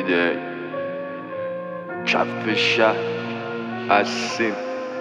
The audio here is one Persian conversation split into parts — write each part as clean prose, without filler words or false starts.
ویده کف شهر هستیم.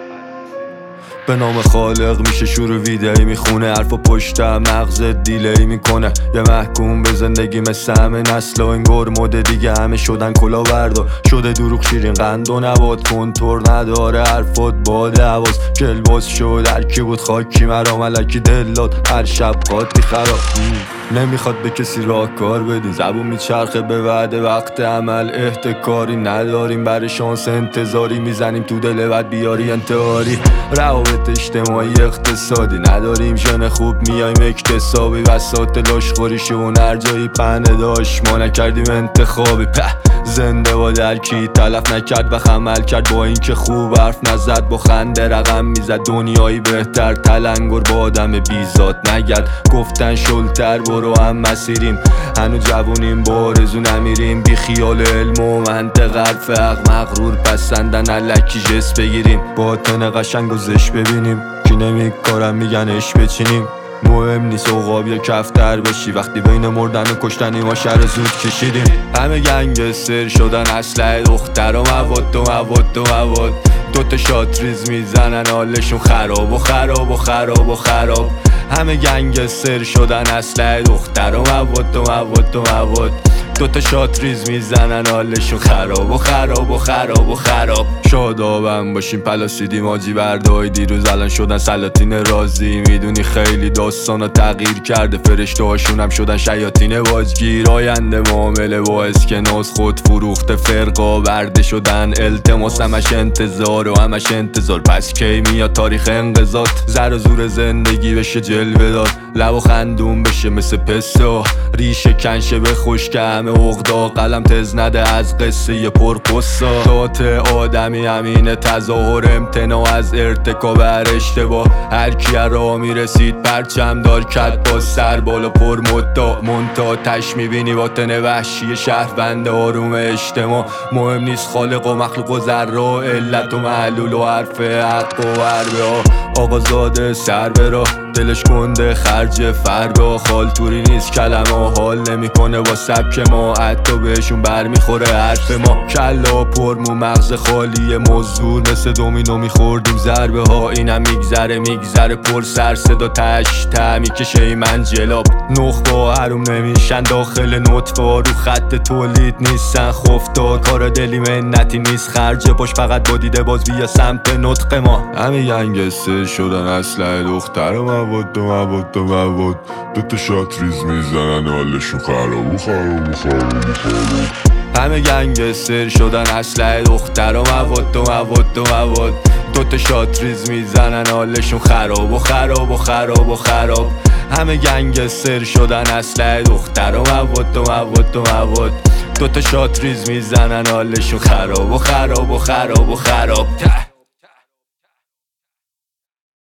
به نام خالق میشه شروع ویدئویی میخونه، حرفا پشت مغزت دیلی میکنه. یه محکوم به زندگی مثل همه نسلا، انگار مده دیگه همه شدن کلا بردار. شده دروغ شیرین قند و نبات، کنتور نداره حرفات باد حواس. کلباس شد هرکی بود خاکی مرا، ملکی دلات هر شب قاطی خراب. نمیخواد به کسی راه کار بدین، زبون میچرخه به وعده وقت عمل احتکاری نداریم. برای شانس انتظاری میزنیم تو دل بد بیاری انتحاری. روابط اجتماعی اقتصادی نداریم، ژن خوب میایم اکتسابی. وساط لاشخوری شون هر جایی پهنه داشت، ما نکردیم انتخابی. زنده با درکی تلف نکرد و خمل کرد، با اینکه خوب حرف نزد با خنده رقم میزد. دنیایی بهتر تلنگر با آدم بیزاد نگرد. گفتن شلتر برو هم مسیریم، هنو جوونیم با آرزو نمیریم. بی خیال علم و منطق حرف حق مغرور پسندن الکی جس بگیریم. باطن قشنگ و زش ببینیم، کی نمیکارم میگن اش بچینیم. مهم نیست عقاب یا کفتر بشی، وقتی بین مردن و کشتنی ما شر زود کشیدیم. همه گنگستر شدن اسلحه دختر و مواد و مواد و مواد. دوتا شات ریز میزنن حالشون خراب و خراب و خراب و خراب. همه گنگستر شدن اسلحه دختر و مواد و مواد و مواد. دوتا شات ریز میزنن حالشون خراب و خراب و خراب و خراب. شادابم باشیم پلاسیدیم آجی بردهای دیروز الان شدن سلاطین رازی. میدونی خیلی داستانا تغییر کرده، فرشته هاشون هم شدن شیاطین واجگیر. آینده معامله با اسکناس خود فروخته فرقا برده شدن. التماس همش انتظار و همش انتظار، پس کی میاد تاریخ انقضات؟ زر و زور زندگی بشه جلوه دار، لب و خندون بشه مثل پسته. ریشه کنشه به خشک همه عقدا، قلم تز نده از قصه ی پرقصا. ذات آدمی همینه، تظاهر امتناع از ارتکاب هر اشتباه. هرکی را میرسید پرچم دار کرد با سر بالا پر مدعا. منتاتش میبینی باطن وحشی شهروند آروم اجتماع. مهم نیست خالق و مخلوق و ذرا، علت و معلول و حرف حق و حربه ها. آقازاده سر برا دلش کنده خرج فردا. خالتوری نیست کلمه حال نمیکنه با سبک ما، حتی بهشون برمیخوره حرف ما. کلا پر مو مغز خالی موضوع، مثل دومینو میخوردیم ضربه ها. اینم میگذره پر سر صدا تش میکشه ایمن جلاب. نخبه حروم نمیشن داخل نطفه ها، رو خط تولید نیستن خفتا. کار دلی منتی نیست خرج باش، فقط با دیده باز بیا سمت نطق ما. همه گنگستر شدن اسلحه دختر و مواد و مواد و مواد. دوتا شات ریز میزنن حالشون خراب و خراب و خراب و خراب. همه گنگستر شدن اسلحه دختر و مواد و مواد و مواد. دوتا شات ریز میزنن حالشون خراب و خراب و خراب و خراب. همه گنگستر شدن اسلحه دختر و مواد و مواد و مواد. دوتا شات ریز میزنن حالشون خراب و خراب و خراب و خراب.